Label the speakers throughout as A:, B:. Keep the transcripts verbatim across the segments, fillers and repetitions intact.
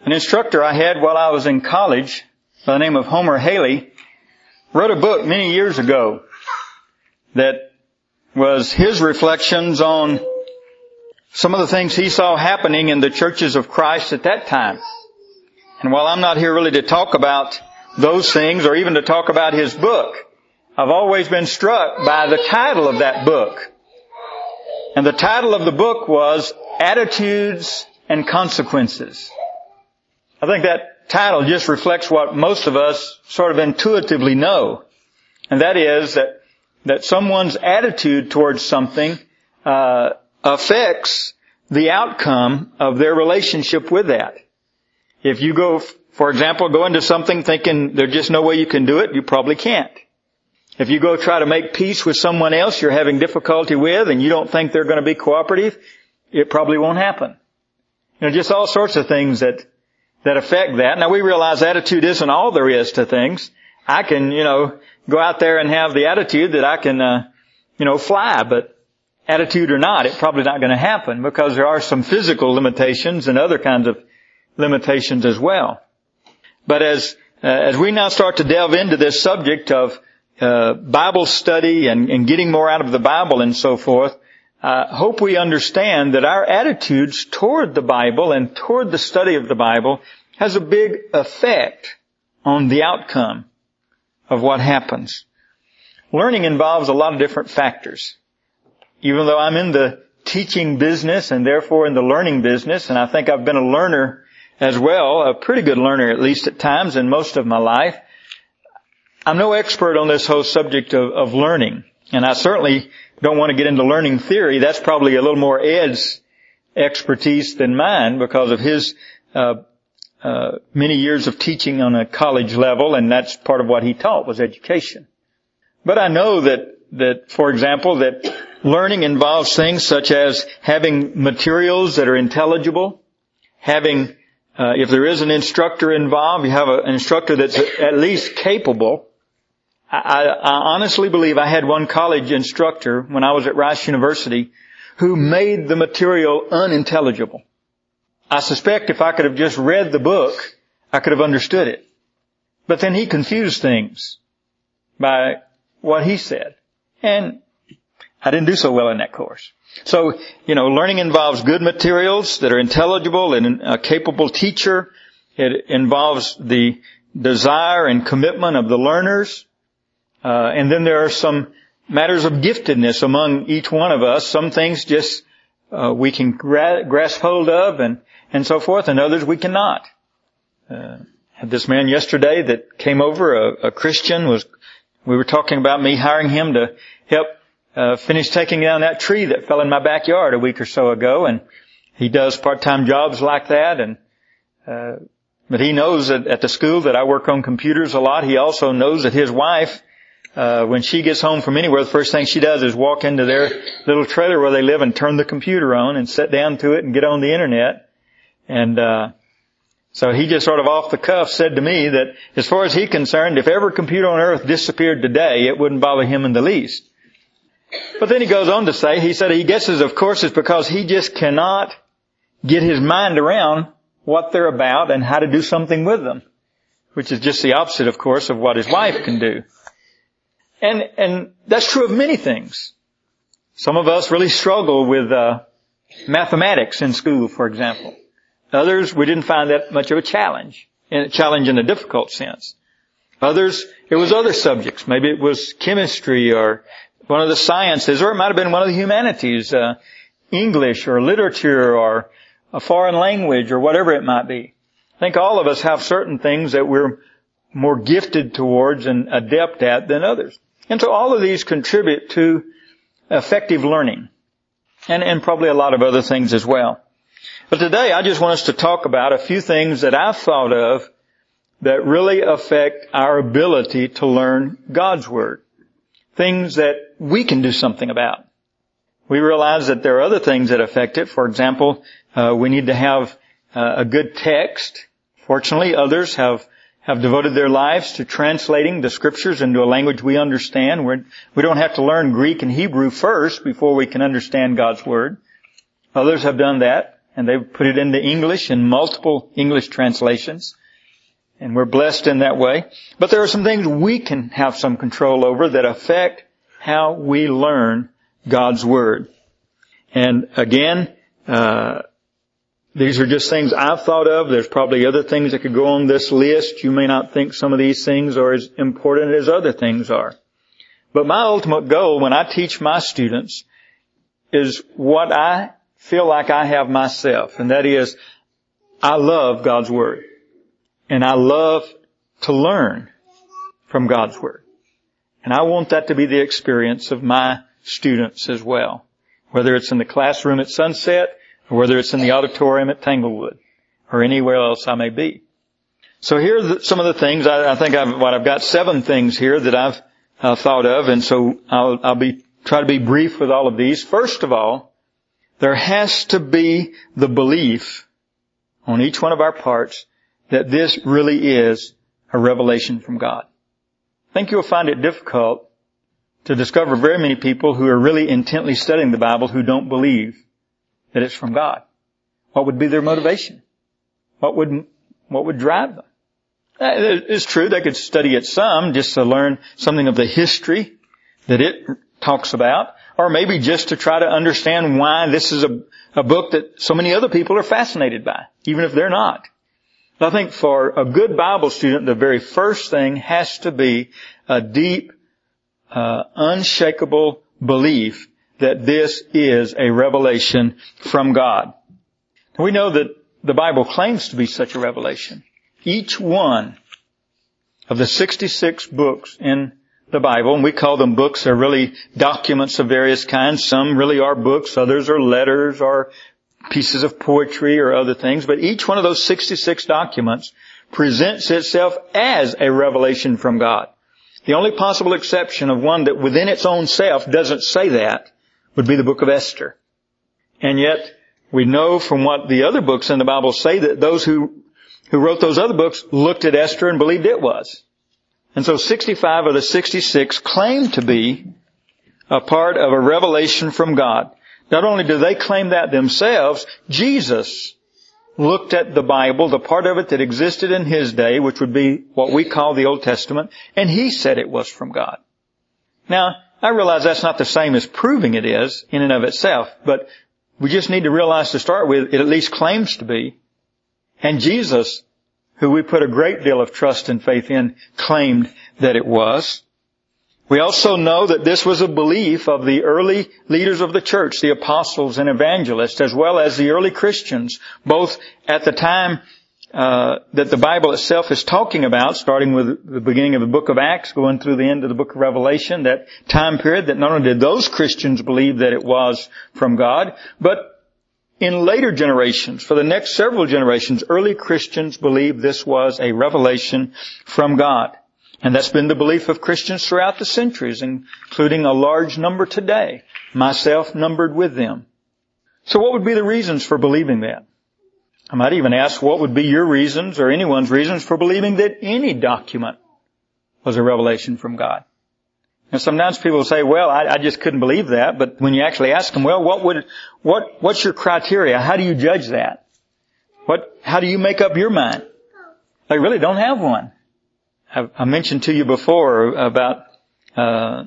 A: An instructor I had while I was in college by the name of Homer Haley wrote a book many years ago that was his reflections on some of the things he saw happening in the churches of Christ at that time. And while I'm not here really to talk about those things or even to talk about his book, I've always been struck by the title of that book. And the title of the book was Attitudes and Consequences. I think that title just reflects what most of us sort of intuitively know. And that is that, that someone's attitude towards something, uh, affects the outcome of their relationship with that. If you go, for example, go into something thinking there's just no way you can do it, you probably can't. If you go try to make peace with someone else you're having difficulty with and you don't think they're going to be cooperative, it probably won't happen. You know, just all sorts of things that that affect that. Now we realize attitude isn't all there is to things. I can, you know, go out there and have the attitude that I can, uh, you know, fly, but attitude or not, it's probably not going to happen because there are some physical limitations and other kinds of limitations as well. But as, uh, as we now start to delve into this subject of, uh, Bible study and, and getting more out of the Bible and so forth, I uh, hope we understand that our attitudes toward the Bible and toward the study of the Bible has a big effect on the outcome of what happens. Learning involves a lot of different factors. Even though I'm in the teaching business and therefore in the learning business, and I think I've been a learner as well, a pretty good learner at least at times in most of my life, I'm no expert on this whole subject of, of learning. And I certainly don't want to get into learning theory. That's probably a little more Ed's expertise than mine because of his uh, uh many years of teaching on a college level, and that's part of what he taught was education. But I know that, that for example, that learning involves things such as having materials that are intelligible, having, uh, if there is an instructor involved, you have a, an instructor that's at least capable. I, I honestly believe I had one college instructor when I was at Rice University who made the material unintelligible. I suspect if I could have just read the book, I could have understood it. But then he confused things by what he said. And I didn't do so well in that course. So, you know, learning involves good materials that are intelligible and a capable teacher. It involves the desire and commitment of the learners. Uh, and then there are some matters of giftedness among each one of us. Some things just, uh, we can gra- grasp hold of and, and so forth, and others we cannot. Uh, had this man yesterday that came over, a, a Christian, was, we were talking about me hiring him to help, uh, finish taking down that tree that fell in my backyard a week or so ago, and he does part-time jobs like that, and, uh, but he knows that at the school that I work on computers a lot. He also knows that his wife, Uh, when she gets home from anywhere, the first thing she does is walk into their little trailer where they live and turn the computer on and sit down to it and get on the internet. And, uh, so he just sort of off the cuff said to me that as far as he's concerned, if every computer on earth disappeared today, it wouldn't bother him in the least. But then he goes on to say, he said he guesses, of course, it's because he just cannot get his mind around what they're about and how to do something with them, which is just the opposite, of course, of what his wife can do. And, and that's true of many things. Some of us really struggle with, uh, mathematics in school, for example. Others, we didn't find that much of a challenge, a challenge in a difficult sense. Others, it was other subjects. Maybe it was chemistry or one of the sciences, or it might have been one of the humanities, uh, English or literature or a foreign language or whatever it might be. I think all of us have certain things that we're more gifted towards and adept at than others. And so all of these contribute to effective learning and, and probably a lot of other things as well. But today I just want us to talk about a few things that I've thought of that really affect our ability to learn God's Word. Things that we can do something about. We realize that there are other things that affect it. For example, uh, we need to have uh, a good text. Fortunately, others have have devoted their lives to translating the Scriptures into a language we understand. We're, we don't have to learn Greek and Hebrew first before we can understand God's Word. Others have done that, and they've put it into English in multiple English translations. And we're blessed in that way. But there are some things we can have some control over that affect how we learn God's Word. And again, uh, these are just things I've thought of. There's probably other things that could go on this list. You may not think some of these things are as important as other things are. But my ultimate goal when I teach my students is what I feel like I have myself. And that is, I love God's Word. And I love to learn from God's Word. And I want that to be the experience of my students as well. Whether it's in the classroom at Sunset, or whether it's in the auditorium at Tanglewood, or anywhere else I may be. So here are the, some of the things. I, I think I've, what I've got seven things here that I've uh, thought of, and so I'll, I'll be try to be brief with all of these. First of all, there has to be the belief on each one of our parts that this really is a revelation from God. I think you'll find it difficult to discover very many people who are really intently studying the Bible who don't believe that it's from God. What would be their motivation? What would, what would drive them? It's true, they could study it some just to learn something of the history that it talks about, or maybe just to try to understand why this is a, a book that so many other people are fascinated by, even if they're not. I think for a good Bible student, the very first thing has to be a deep, uh, unshakable belief that this is a revelation from God. We know that the Bible claims to be such a revelation. Each one of the sixty-six books in the Bible, and we call them books, they're really documents of various kinds. Some really are books, others are letters or pieces of poetry or other things, but each one of those sixty-six documents presents itself as a revelation from God. The only possible exception of one that within its own self doesn't say that would be the book of Esther. And yet, we know from what the other books in the Bible say that those who, who wrote those other books looked at Esther and believed it was. And so sixty-five of the sixty-six claim to be a part of a revelation from God. Not only do they claim that themselves, Jesus looked at the Bible, the part of it that existed in His day, which would be what we call the Old Testament, and He said it was from God. Now, I realize that's not the same as proving it is in and of itself, but we just need to realize to start with, it at least claims to be. And Jesus, who we put a great deal of trust and faith in, claimed that it was. We also know that this was a belief of the early leaders of the church, the apostles and evangelists, as well as the early Christians, both at the time uh that the Bible itself is talking about, starting with the beginning of the book of Acts, going through the end of the book of Revelation, that time period, that not only did those Christians believe that it was from God, but in later generations, for the next several generations, early Christians believed this was a revelation from God. And that's been the belief of Christians throughout the centuries, including a large number today, myself numbered with them. So what would be the reasons for believing that? I might even ask, what would be your reasons or anyone's reasons for believing that any document was a revelation from God? And sometimes people say, well, I, I just couldn't believe that. But when you actually ask them, well, what would, what, what's your criteria? How do you judge that? What, how do you make up your mind? They really don't have one. I, I mentioned to you before about, uh,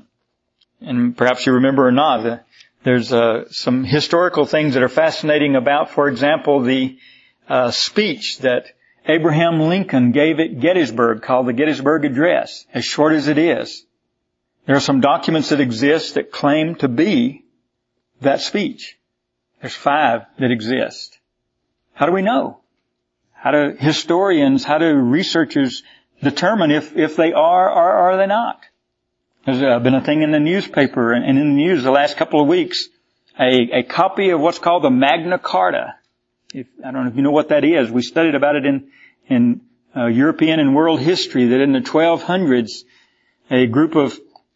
A: and perhaps you remember or not, the, there's uh, some historical things that are fascinating about, for example, the uh, speech that Abraham Lincoln gave at Gettysburg, called the Gettysburg Address, as short as it is. There are some documents that exist that claim to be that speech. There's five that exist. How do we know? How do historians, how do researchers determine if, if they are or are they not? There's uh, been a thing in the newspaper and in the news the last couple of weeks, a, a copy of what's called the Magna Carta. If, I don't know if you know what that is. We studied about it in, in uh, European and world history, that in the twelve hundreds, a group of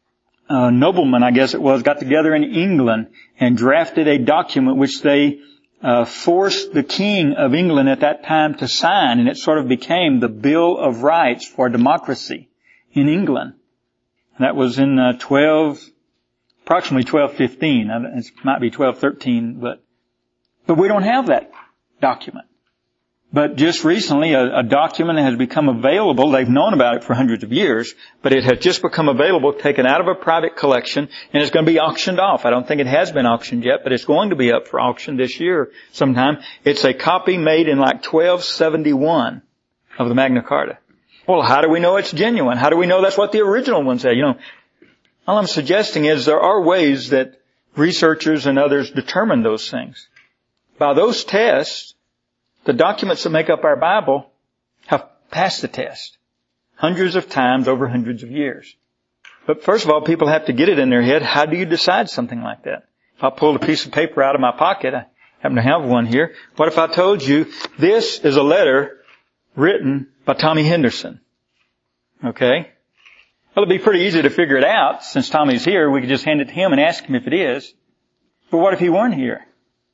A: uh, noblemen, I guess it was, got together in England and drafted a document which they uh, forced the King of England at that time to sign, and it sort of became the Bill of Rights for democracy in England. And that was in uh, twelve, approximately twelve fifteen. It might be twelve thirteen, but but we don't have that document. But just recently, a, a document has become available. They've known about it for hundreds of years, but it has just become available, taken out of a private collection, and it's going to be auctioned off. I don't think it has been auctioned yet, but it's going to be up for auction this year sometime. It's a copy made in like twelve seventy-one of the Magna Carta. Well, how do we know it's genuine? How do we know that's what the original one said? You know, all I'm suggesting is there are ways that researchers and others determine those things. By those tests, the documents that make up our Bible have passed the test hundreds of times over hundreds of years. But first of all, people have to get it in their head. How do you decide something like that? If I pulled a piece of paper out of my pocket, I happen to have one here. What if I told you this is a letter written by Tommy Henderson? Okay? Well, it'd be pretty easy to figure it out. Since Tommy's here, we could just hand it to him and ask him if it is. But what if he weren't here?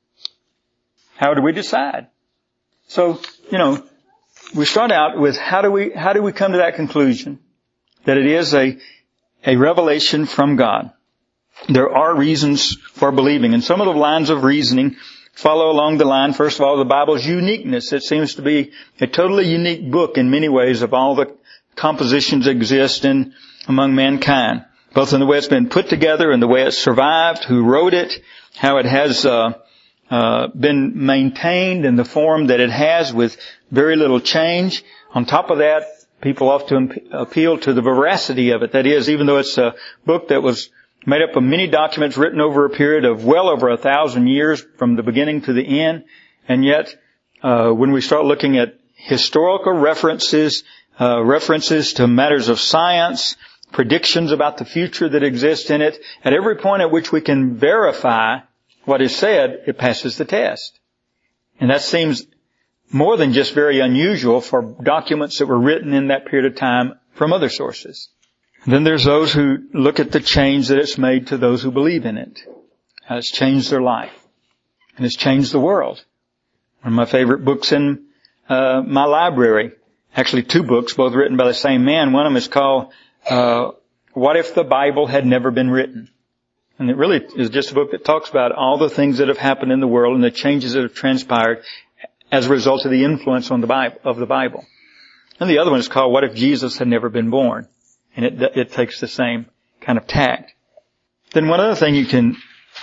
A: How do we decide? So, you know, we start out with how do we, how do we come to that conclusion that it is a, a revelation from God? There are reasons for believing, and some of the lines of reasoning follow along the line, first of all, the Bible's uniqueness. It seems to be a totally unique book in many ways of all the compositions that exist in, among mankind, both in the way it's been put together and the way it's survived, who wrote it, how it has, uh, Uh, been maintained in the form that it has with very little change. On top of that, people often appeal to the veracity of it. That is, even though it's a book that was made up of many documents written over a period of well over a thousand years from the beginning to the end, and yet uh, when we start looking at historical references, uh, references to matters of science, predictions about the future that exist in it, at every point at which we can verify what is said, it passes the test. And that seems more than just very unusual for documents that were written in that period of time from other sources. And then there's those who look at the change that it's made to those who believe in it. How it's changed their life. And it's changed the world. One of my favorite books in uh, my library, actually two books, both written by the same man. One of them is called uh, What If the Bible Had Never Been Written? And it really is just a book that talks about all the things that have happened in the world and the changes that have transpired as a result of the influence on the Bible, of the Bible. And the other one is called What If Jesus Had Never Been Born? And it, it takes the same kind of tact. Then one other thing you can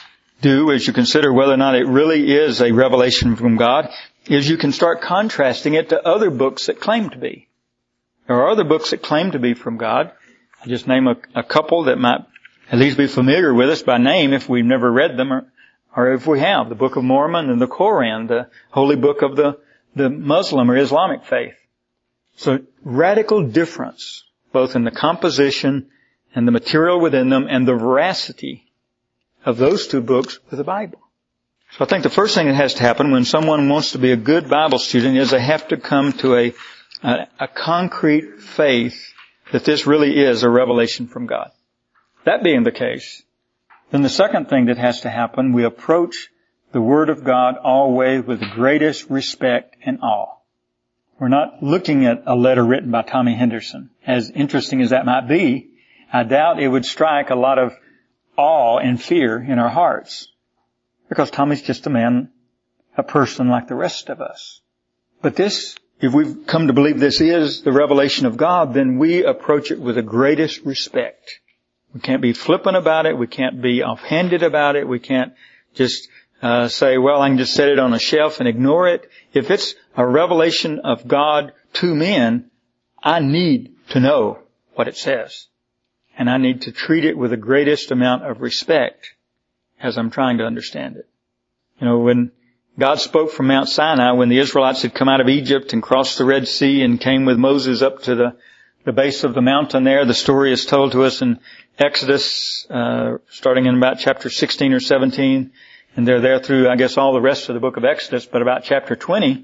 A: do as you consider whether or not it really is a revelation from God is you can start contrasting it to other books that claim to be. There are other books that claim to be from God. I'll just name a, a couple that might at least be familiar with us by name if we've never read them, or, or if we have. The Book of Mormon and the Koran, the holy book of the, the Muslim or Islamic faith. So radical difference, both in the composition and the material within them and the veracity of those two books with the Bible. So I think the first thing that has to happen when someone wants to be a good Bible student is they have to come to a, a, a concrete faith that this really is a revelation from God. That being the case, then the second thing that has to happen, we approach the Word of God always with the greatest respect and awe. We're not looking at a letter written by Tommy Henderson. As interesting as that might be, I doubt it would strike a lot of awe and fear in our hearts. Because Tommy's just a man, a person like the rest of us. But this, if we've come to believe this is the revelation of God, then we approach it with the greatest respect. We can't be flippant about it. We can't be offhanded about it. We can't just uh, say, well, I can just set it on a shelf and ignore it. If it's a revelation of God to men, I need to know what it says. And I need to treat it with the greatest amount of respect as I'm trying to understand it. You know, when God spoke from Mount Sinai, when the Israelites had come out of Egypt and crossed the Red Sea and came with Moses up to the the base of the mountain there, the story is told to us in Exodus, uh, starting in about chapter sixteen or seventeen, and they're there through, I guess, all the rest of the book of Exodus, but about chapter twenty,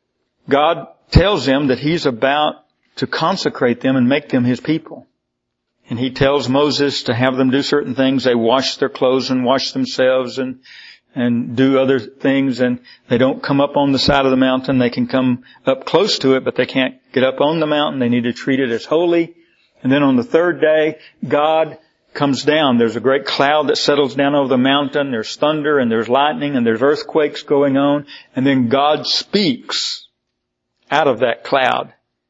A: God tells them that He's about to consecrate them and make them His people. And He tells Moses to have them do certain things. They wash their clothes and wash themselves and and do other things, and they don't come up on the side of the mountain. They can come up close to it, but they can't get up on the mountain. They need to treat it as holy. And then on the third day, God comes down. There's a great cloud that settles down over the mountain. There's thunder and there's lightning and there's earthquakes going on. And then God speaks out of that cloud.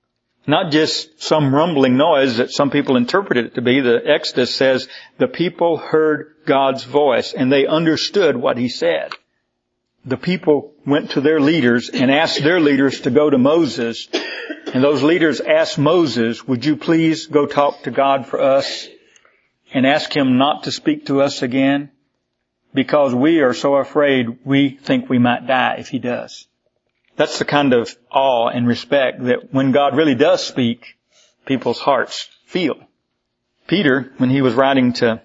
A: Not just some rumbling noise that some people interpret it to be. The Exodus says the people heard God's voice and they understood what He said. The people went to their leaders and asked their leaders to go to Moses. And those leaders asked Moses, would you please go talk to God for us and ask Him not to speak to us again? Because we are so afraid we think we might die if He does. That's the kind of awe and respect that when God really does speak, people's hearts feel. Peter, when he was writing to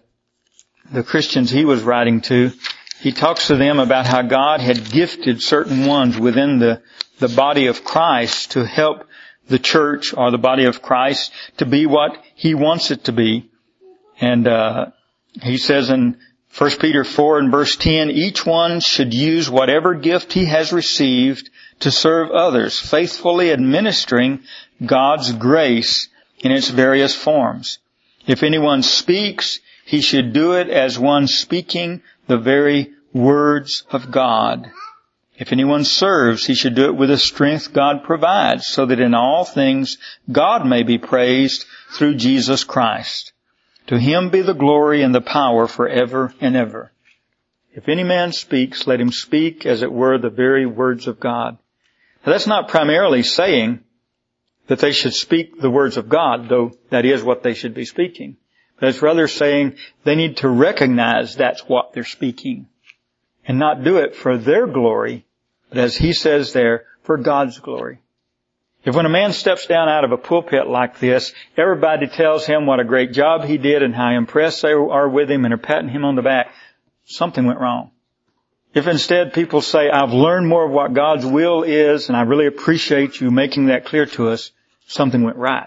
A: the Christians he was writing to, he talks to them about how God had gifted certain ones within the, the body of Christ to help the church or the body of Christ to be what He wants it to be. And uh he says in First Peter four and verse ten, each one should use whatever gift he has received to serve others, faithfully administering God's grace in its various forms. If anyone speaks, he should do it as one speaking the very words of God. If anyone serves, he should do it with the strength God provides, so that in all things God may be praised through Jesus Christ. To Him be the glory and the power forever and ever. If any man speaks, let him speak as it were the very words of God. Now, that's not primarily saying that they should speak the words of God, though that is what they should be speaking. But it's rather saying they need to recognize that's what they're speaking and not do it for their glory, but as he says there, for God's glory. If when a man steps down out of a pulpit like this, everybody tells him what a great job he did and how impressed they are with him and are patting him on the back, something went wrong. If instead people say, I've learned more of what God's will is and I really appreciate you making that clear to us, something went right.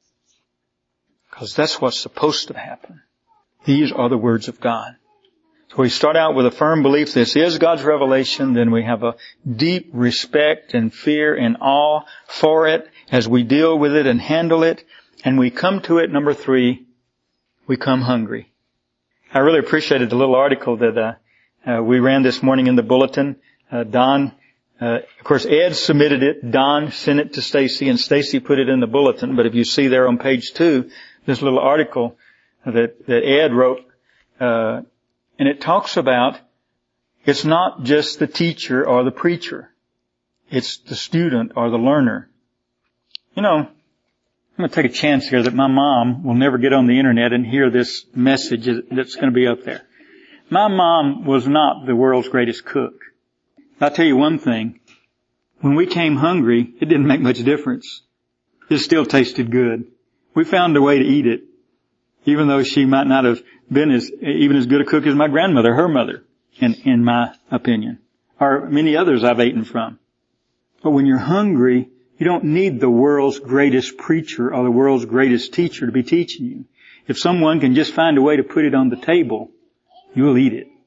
A: Because that's what's supposed to happen. These are the words of God. So we start out with a firm belief this is God's revelation, then we have a deep respect and fear and awe for it as we deal with it and handle it, and we come to it, number three, we come hungry. I really appreciated the little article that uh, uh we ran this morning in the bulletin. Uh, Don, uh, of course Ed submitted it, Don sent it to Stacy, and Stacy put it in the bulletin, but if you see there on page two, this little article that, that Ed wrote, uh and it talks about it's not just the teacher or the preacher. It's the student or the learner. You know, I'm going to take a chance here that my mom will never get on the internet and hear this message that's going to be up there. My mom was not the world's greatest cook. I'll tell you one thing. When we came hungry, it didn't make much difference. It still tasted good. We found a way to eat it, even though she might not have been as, even as good a cook as my grandmother, her mother, in, in my opinion, or many others I've eaten from. But when you're hungry, you don't need the world's greatest preacher or the world's greatest teacher to be teaching you. If someone can just find a way to put it on the table, you'll eat it.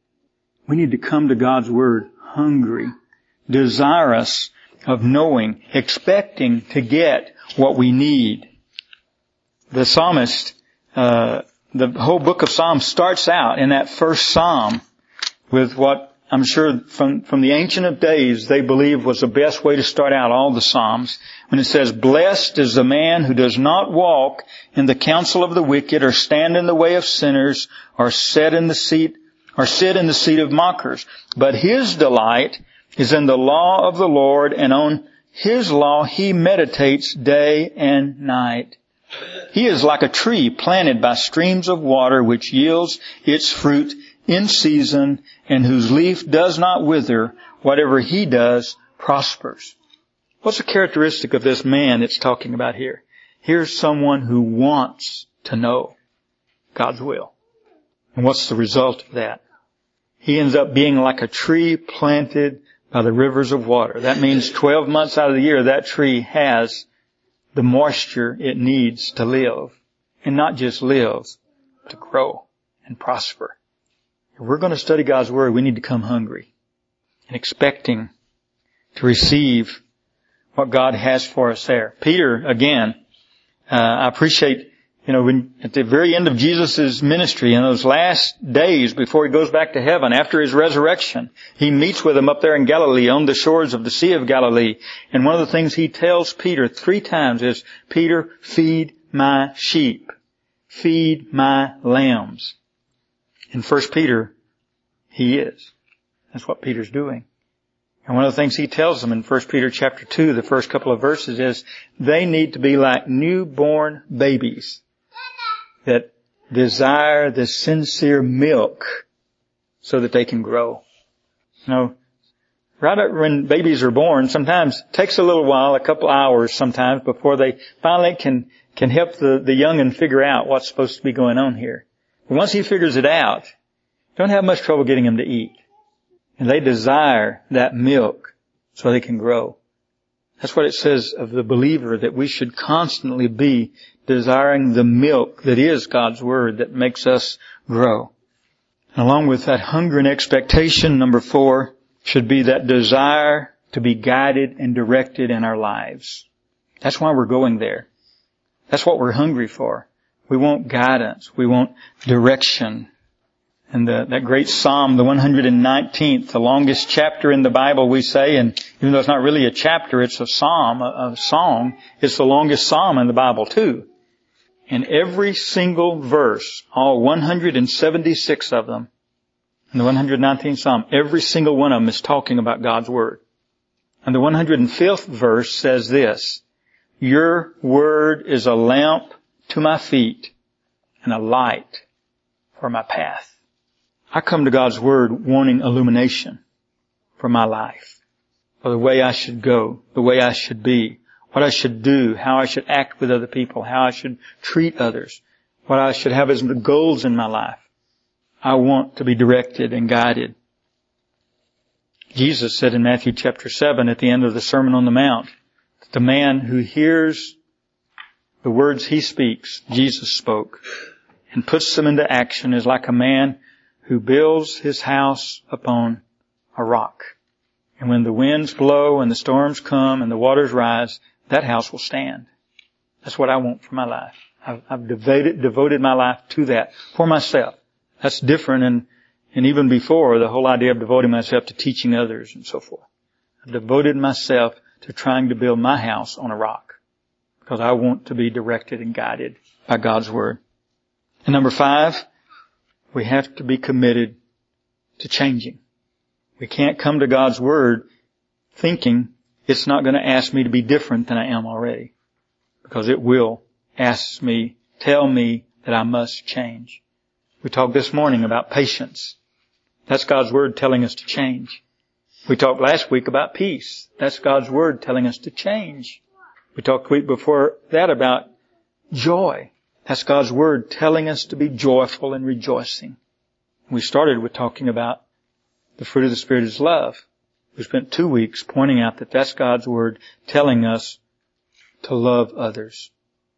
A: We need to come to God's Word hungry, desirous of knowing, expecting to get what we need. The psalmist, uh, the whole book of Psalms starts out in that first psalm with what I'm sure from, from the Ancient of Days they believed was the best way to start out all the Psalms. When it says, blessed is the man who does not walk in the counsel of the wicked, or stand in the way of sinners, or sit in the seat, or sit in the seat of mockers. But his delight is in the law of the Lord, and on His law he meditates day and night. He is like a tree planted by streams of water, which yields its fruit in season, and whose leaf does not wither. Whatever he does prospers. What's the characteristic of this man it's talking about here? Here's someone who wants to know God's will. And what's the result of that? He ends up being like a tree planted by the rivers of water. That means twelve months out of the year that tree has the moisture it needs to live. And not just live, to grow and prosper. If we're going to study God's Word, we need to come hungry and expecting to receive what God has for us there. Peter, again, uh, I appreciate You know, when, at the very end of Jesus' ministry, in those last days before he goes back to heaven, after his resurrection, he meets with them up there in Galilee on the shores of the Sea of Galilee. And one of the things he tells Peter three times is, Peter, feed my sheep. Feed my lambs. In First Peter, he is. That's what Peter's doing. And one of the things he tells them in First Peter chapter two, the first couple of verses, is they need to be like newborn babies that desire the sincere milk so that they can grow. You know, right when babies are born, sometimes it takes a little while, a couple hours sometimes, before they finally can can help the, the young'un figure out what's supposed to be going on here. But once he figures it out, don't have much trouble getting him to eat. And they desire that milk so they can grow. That's what it says of the believer, that we should constantly be desiring the milk that is God's Word that makes us grow. And along with that hunger and expectation, number four, should be that desire to be guided and directed in our lives. That's why we're going there. That's what we're hungry for. We want guidance. We want direction. And the, that great Psalm, the one hundred nineteenth, the longest chapter in the Bible, we say, and even though it's not really a chapter, it's a psalm, a, a song, it's the longest psalm in the Bible too. And every single verse, all one hundred seventy-six of them, in the one hundred nineteenth Psalm, every single one of them is talking about God's Word. And the one hundred fifth verse says this, your Word is a lamp to my feet and a light for my path. I come to God's Word wanting illumination for my life, for the way I should go, the way I should be, what I should do, how I should act with other people, how I should treat others, what I should have as goals in my life. I want to be directed and guided. Jesus said in Matthew chapter seven at the end of the Sermon on the Mount, that the man who hears the words he speaks, Jesus spoke, and puts them into action is like a man who builds his house upon a rock. And when the winds blow and the storms come and the waters rise, that house will stand. That's what I want for my life. I've, I've devoted, devoted my life to that for myself. That's different and, and even before the whole idea of devoting myself to teaching others and so forth. I've devoted myself to trying to build my house on a rock because I want to be directed and guided by God's Word. And number five, we have to be committed to changing. We can't come to God's Word thinking it's not going to ask me to be different than I am already. Because it will ask me, tell me that I must change. We talked this morning about patience. That's God's Word telling us to change. We talked last week about peace. That's God's Word telling us to change. We talked the week before that about joy. That's God's Word telling us to be joyful and rejoicing. We started with talking about the fruit of the Spirit is love. We spent two weeks pointing out that that's God's Word telling us to love others.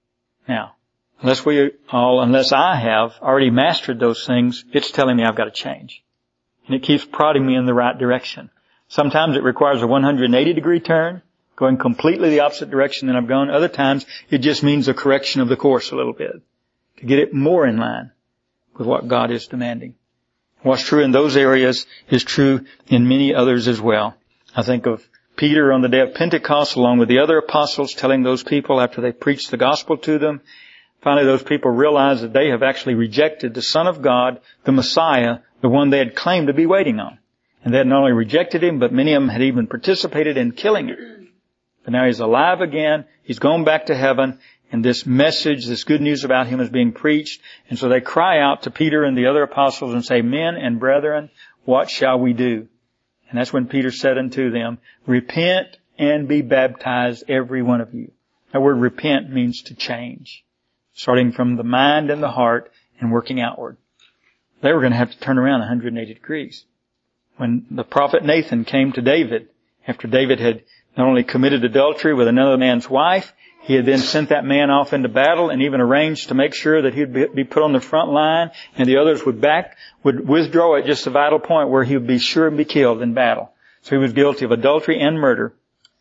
A: Now, unless we all, unless I have already mastered those things, it's telling me I've got to change. And it keeps prodding me in the right direction. Sometimes it requires a one hundred eighty degree turn, going completely the opposite direction than I've gone. Other times it just means a correction of the course a little bit to get it more in line with what God is demanding. What's true in those areas is true in many others as well. I think of Peter on the day of Pentecost along with the other apostles telling those people after they preached the gospel to them. Finally, those people realized that they have actually rejected the Son of God, the Messiah, the one they had claimed to be waiting on. And they had not only rejected Him, but many of them had even participated in killing Him. But now He's alive again. He's gone back to heaven. And this message, this good news about Him is being preached. And so they cry out to Peter and the other apostles and say, men and brethren, what shall we do? And that's when Peter said unto them, repent and be baptized, every one of you. That word repent means to change, starting from the mind and the heart and working outward. They were going to have to turn around one hundred eighty degrees. When the prophet Nathan came to David, after David had not only committed adultery with another man's wife, he had then sent that man off into battle and even arranged to make sure that he would be put on the front line and the others would back, would withdraw at just a vital point where he would be sure and be killed in battle. So he was guilty of adultery and murder.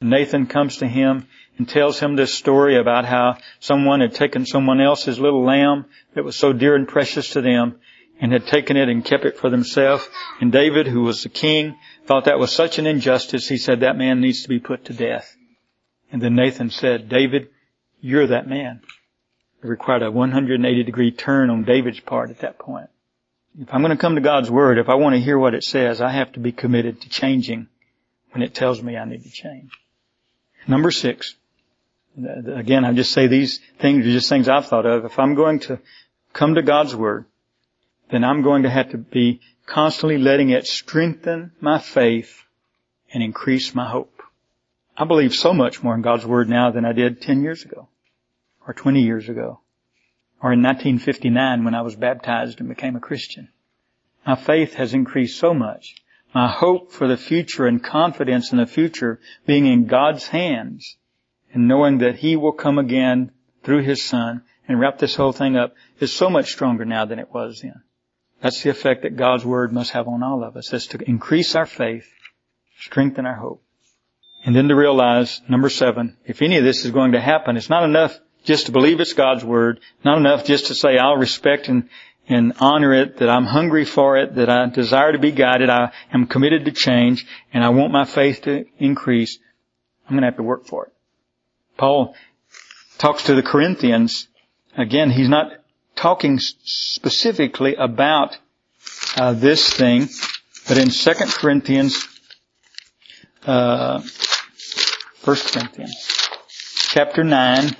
A: Nathan comes to him and tells him this story about how someone had taken someone else's little lamb that was so dear and precious to them and had taken it and kept it for themselves. And David, who was the king, thought that was such an injustice. He said, that man needs to be put to death. And then Nathan said, David, you're that man. It required a one hundred eighty degree turn on David's part at that point. If I'm going to come to God's Word, if I want to hear what it says, I have to be committed to changing when it tells me I need to change. Number six. Again, I just say these things are just things I've thought of. If I'm going to come to God's Word, then I'm going to have to be constantly letting it strengthen my faith and increase my hope. I believe so much more in God's Word now than I did ten years ago, or twenty years ago, or in nineteen fifty-nine when I was baptized and became a Christian. My faith has increased so much. My hope for the future and confidence in the future being in God's hands and knowing that He will come again through His Son and wrap this whole thing up is so much stronger now than it was then. That's the effect that God's Word must have on all of us. That's to increase our faith, strengthen our hope. And then to realize, number seven, if any of this is going to happen, it's not enough just to believe it's God's Word, not enough just to say I'll respect and, and honor it, that I'm hungry for it, that I desire to be guided, I am committed to change, and I want my faith to increase. I'm going to have to work for it. Paul talks to the Corinthians. Again, he's not talking specifically about uh, this thing, but in Second Corinthians, uh, First Corinthians, chapter nine,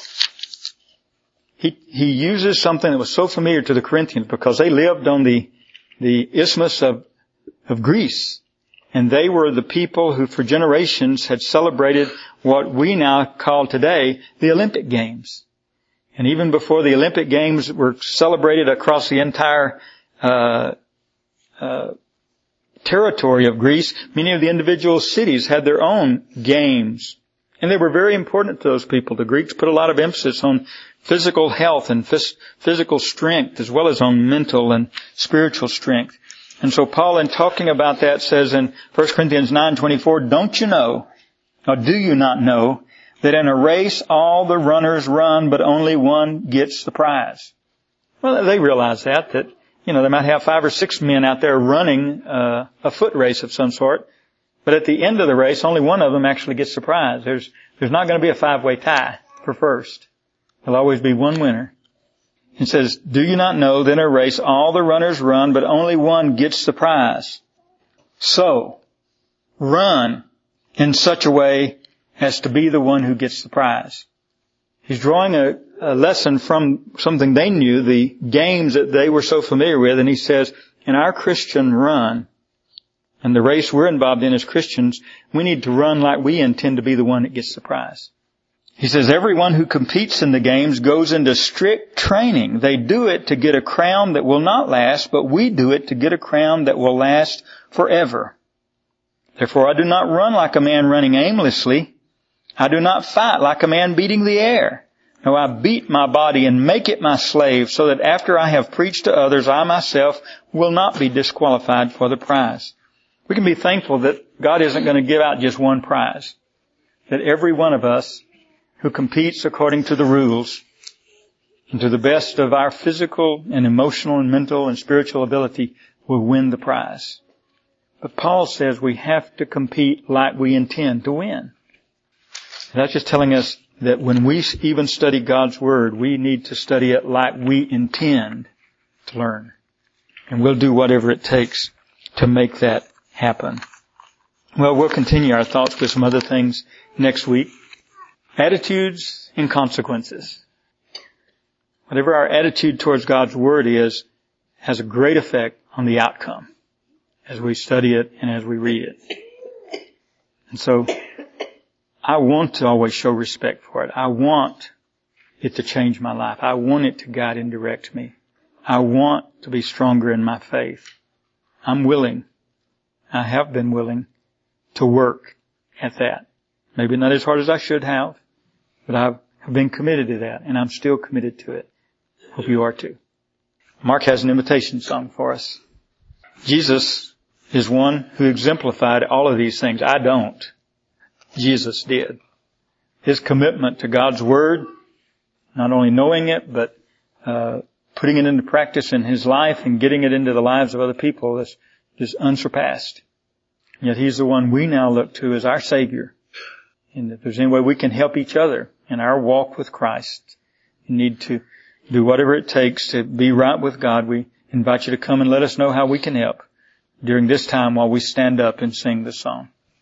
A: he he uses something that was so familiar to the Corinthians because they lived on the the isthmus of of Greece, and they were the people who for generations had celebrated what we now call today the Olympic Games. And even before the Olympic Games were celebrated across the entire uh, uh, territory of Greece, many of the individual cities had their own games. And they were very important to those people. The Greeks put a lot of emphasis on physical health and phys- physical strength as well as on mental and spiritual strength. And so Paul, in talking about that, says in First Corinthians nine twenty-four, don't you know, or do you not know, that in a race all the runners run, but only one gets the prize? Well, they realize that, that, you know, they might have five or six men out there running uh, a foot race of some sort, but at the end of the race, only one of them actually gets the prize. There's, there's not going to be a five-way tie for first. There'll always be one winner. It says, do you not know that in a race all the runners run, but only one gets the prize? So, run in such a way as to be the one who gets the prize. He's drawing a, a lesson from something they knew, the games that they were so familiar with, and he says, in our Christian run, and the race we're involved in as Christians, we need to run like we intend to be the one that gets the prize. He says, everyone who competes in the games goes into strict training. They do it to get a crown that will not last, but we do it to get a crown that will last forever. Therefore, I do not run like a man running aimlessly. I do not fight like a man beating the air. No, I beat my body and make it my slave, so that after I have preached to others, I myself will not be disqualified for the prize. We can be thankful that God isn't going to give out just one prize. That every one of us who competes according to the rules and to the best of our physical and emotional and mental and spiritual ability will win the prize. But Paul says we have to compete like we intend to win. That's just telling us that when we even study God's Word, we need to study it like we intend to learn. And we'll do whatever it takes to make that happen. Well, we'll continue our thoughts with some other things next week. Attitudes and consequences. Whatever our attitude towards God's Word is, has a great effect on the outcome as we study it and as we read it. And so, I want to always show respect for it. I want it to change my life. I want it to guide and direct me. I want to be stronger in my faith. I'm willing, I have been willing to work at that. Maybe not as hard as I should have, but I have been committed to that, and I'm still committed to it. Hope you are too. Mark has an invitation song for us. Jesus is one who exemplified all of these things. I don't. Jesus did. His commitment to God's Word, not only knowing it, but uh, putting it into practice in His life and getting it into the lives of other people is just unsurpassed. Yet He's the one we now look to as our Savior. And if there's any way we can help each other in our walk with Christ, you need to do whatever it takes to be right with God. We invite you to come and let us know how we can help during this time while we stand up and sing the song.